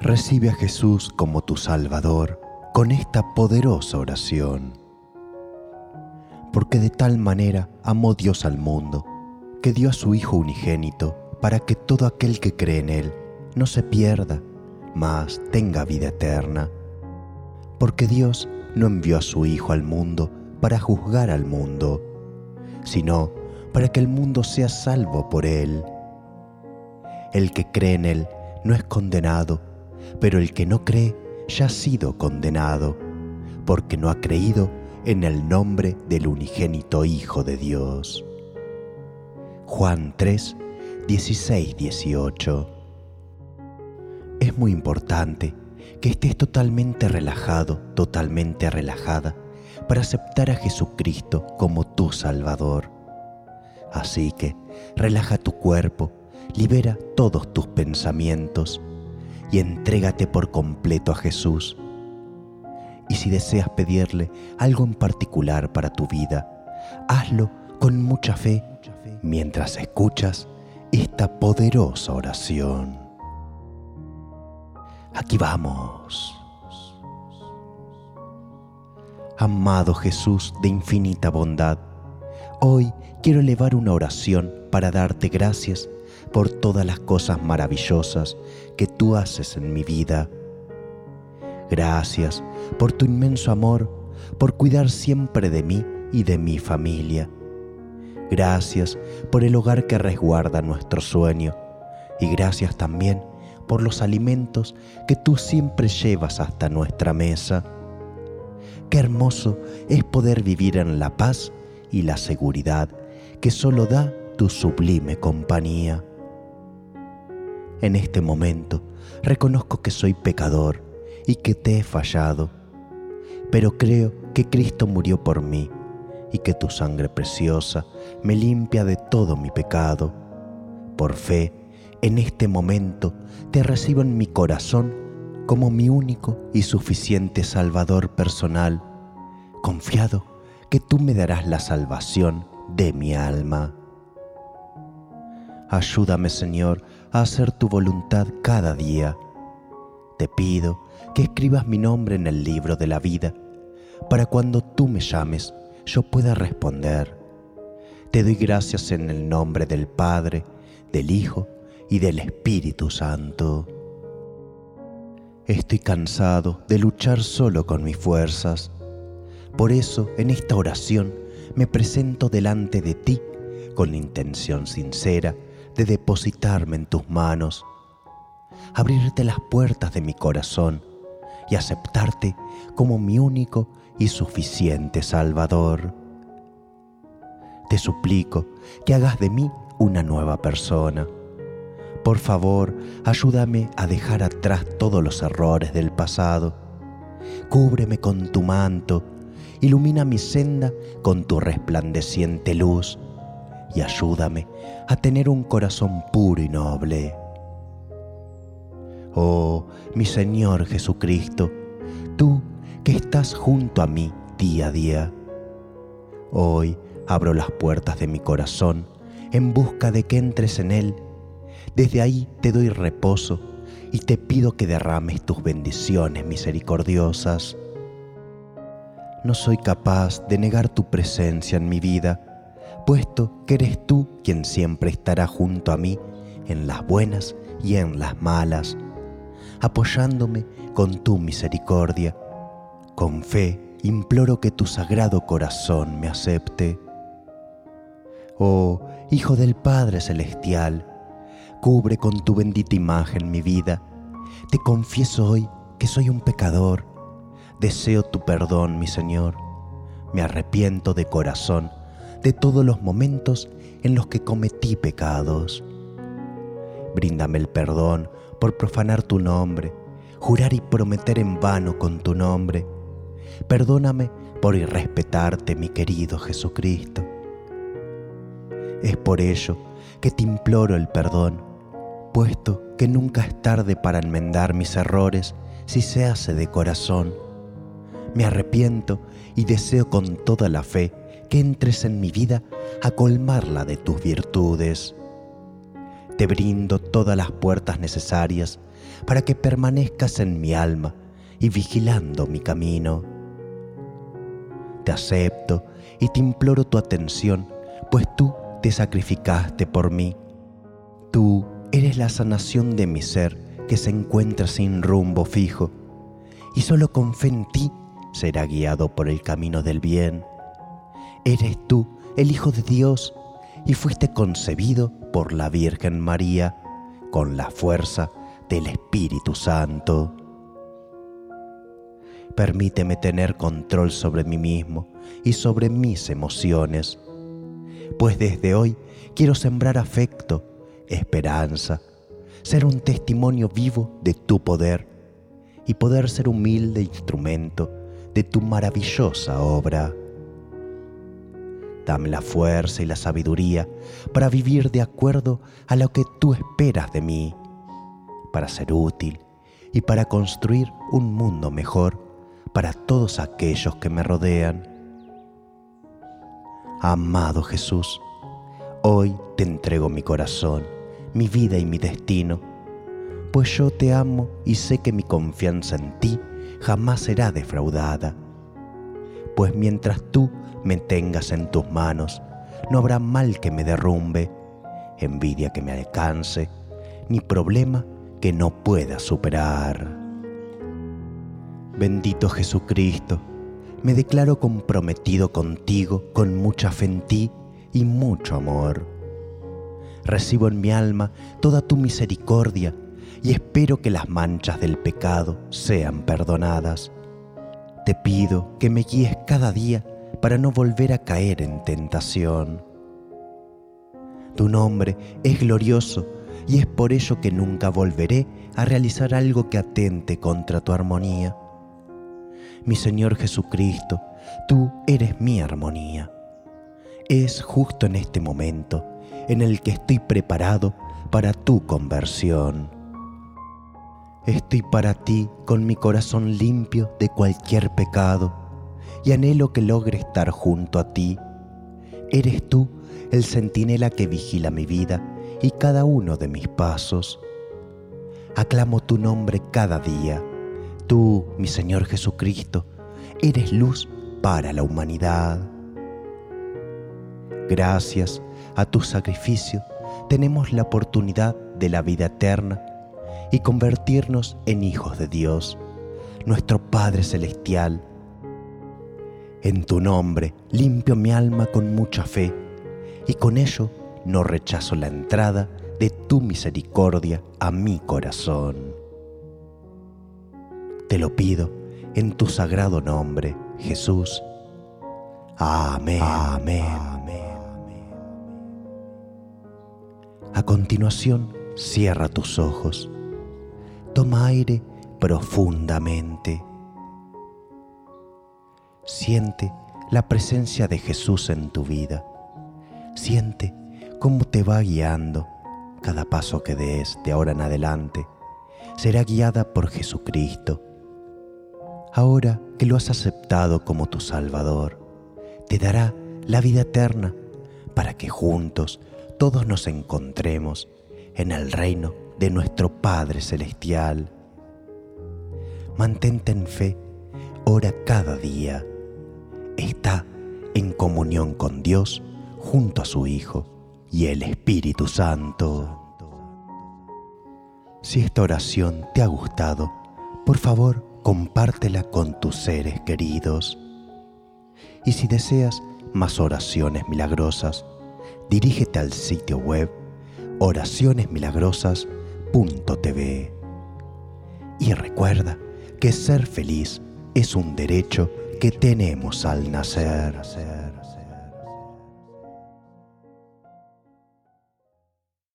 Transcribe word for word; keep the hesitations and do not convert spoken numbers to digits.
Recibe a Jesús como tu Salvador con esta poderosa oración. Porque de tal manera amó Dios al mundo, que dio a su Hijo unigénito, para que todo aquel que cree en Él no se pierda, mas tenga vida eterna. Porque Dios no envió a su Hijo al mundo para juzgar al mundo, sino para que el mundo sea salvo por Él. El que cree en Él no es condenado, pero el que no cree ya ha sido condenado, porque no ha creído en el nombre del unigénito Hijo de Dios. Juan tres, dieciséis, dieciocho. Es muy importante que estés totalmente relajado, totalmente relajada, para aceptar a Jesucristo como tu Salvador. Así que relaja tu cuerpo, libera todos tus pensamientos y entrégate por completo a Jesús. Y si deseas pedirle algo en particular para tu vida, hazlo con mucha fe mientras escuchas esta poderosa oración. Aquí vamos. Amado Jesús de infinita bondad, hoy quiero elevar una oración para darte gracias por todas las cosas maravillosas que tú haces en mi vida. Gracias por tu inmenso amor, por cuidar siempre de mí y de mi familia. Gracias por el hogar que resguarda nuestro sueño, y gracias también por los alimentos que tú siempre llevas hasta nuestra mesa. Qué hermoso es poder vivir en la paz y la seguridad que solo da tu sublime compañía. En este momento reconozco que soy pecador y que te he fallado, pero creo que Cristo murió por mí y que tu sangre preciosa me limpia de todo mi pecado. Por fe, en este momento te recibo en mi corazón como mi único y suficiente Salvador personal, confiado que tú me darás la salvación de mi alma. Ayúdame, Señor, a hacer tu voluntad cada día. Te pido que escribas mi nombre en el libro de la vida, para cuando tú me llames, yo pueda responder. Te doy gracias en el nombre del Padre, del Hijo y del Espíritu Santo. Estoy cansado de luchar solo con mis fuerzas. Por eso, en esta oración, me presento delante de ti con la intención sincera de depositarme en tus manos, abrirte las puertas de mi corazón y aceptarte como mi único y suficiente Salvador. Te suplico que hagas de mí una nueva persona. Por favor, ayúdame a dejar atrás todos los errores del pasado. Cúbreme con tu manto, ilumina mi senda con tu resplandeciente luz y ayúdame a tener un corazón puro y noble. Oh, mi Señor Jesucristo, tú que estás junto a mí día a día, hoy abro las puertas de mi corazón en busca de que entres en él. Desde ahí te doy reposo y te pido que derrames tus bendiciones misericordiosas. No soy capaz de negar tu presencia en mi vida, puesto que eres tú quien siempre estará junto a mí en las buenas y en las malas, apoyándome con tu misericordia. Con fe imploro que tu sagrado corazón me acepte. Oh, Hijo del Padre Celestial, cubre con tu bendita imagen mi vida. Te confieso hoy que soy un pecador. Deseo tu perdón, mi Señor. Me arrepiento de corazón de todos los momentos en los que cometí pecados. Bríndame el perdón por profanar tu nombre, jurar y prometer en vano con tu nombre. Perdóname por irrespetarte, mi querido Jesucristo. Es por ello que te imploro el perdón, puesto que nunca es tarde para enmendar mis errores si se hace de corazón. Me arrepiento y deseo con toda la fe que entres en mi vida a colmarla de tus virtudes. te brindo todas las puertas necesarias para que permanezcas en mi alma y vigilando mi camino. Te acepto y te imploro tu atención, pues tú te sacrificaste por mí. Tú eres la sanación de mi ser que se encuentra sin rumbo fijo, y solo con fe en ti será guiado por el camino del bien. Eres tú el Hijo de Dios y fuiste concebido por la Virgen María con la fuerza del Espíritu Santo. Permíteme tener control sobre mí mismo y sobre mis emociones, pues desde hoy quiero sembrar afecto, esperanza, ser un testimonio vivo de tu poder y poder ser humilde instrumento de tu maravillosa obra. Dame la fuerza y la sabiduría para vivir de acuerdo a lo que tú esperas de mí, para ser útil y para construir un mundo mejor para todos aquellos que me rodean. Amado Jesús, hoy te entrego mi corazón, mi vida y mi destino, pues yo te amo y sé que mi confianza en ti jamás será defraudada. Pues mientras tú me tengas en tus manos, no habrá mal que me derrumbe, envidia que me alcance, ni problema que no pueda superar. Bendito Jesucristo, me declaro comprometido contigo con mucha fe en ti y mucho amor. Recibo en mi alma toda tu misericordia y espero que las manchas del pecado sean perdonadas. Te pido que me guíes cada día para no volver a caer en tentación. Tu nombre es glorioso y es por ello que nunca volveré a realizar algo que atente contra tu armonía. Mi Señor Jesucristo, tú eres mi armonía. Es justo en este momento en el que estoy preparado para tu conversión. Estoy para ti con mi corazón limpio de cualquier pecado y anhelo que logre estar junto a ti. Eres tú el centinela que vigila mi vida y cada uno de mis pasos. Aclamo tu nombre cada día. Tú, mi Señor Jesucristo, eres luz para la humanidad. Gracias a tu sacrificio tenemos la oportunidad de la vida eterna y convertirnos en hijos de Dios, nuestro Padre Celestial. En tu nombre limpio mi alma con mucha fe y con ello no rechazo la entrada de tu misericordia a mi corazón. Te lo pido en tu sagrado nombre, Jesús. Amén. Amén. Amén. A continuación, cierra tus ojos. Toma aire profundamente. Siente la presencia de Jesús en tu vida. Siente cómo te va guiando. Cada paso que des de ahora en adelante será guiada por Jesucristo. Ahora que lo has aceptado como tu Salvador, te dará la vida eterna para que juntos todos nos encontremos en el reino de nuestro Padre Celestial. Mantente en fe, ora cada día. Está en comunión con Dios junto a su Hijo y el Espíritu Santo. Si esta oración te ha gustado, por favor, compártela con tus seres queridos. Y si deseas más oraciones milagrosas, dirígete al sitio web oraciones milagrosas punto t v. Y recuerda que ser feliz es un derecho que tenemos al nacer.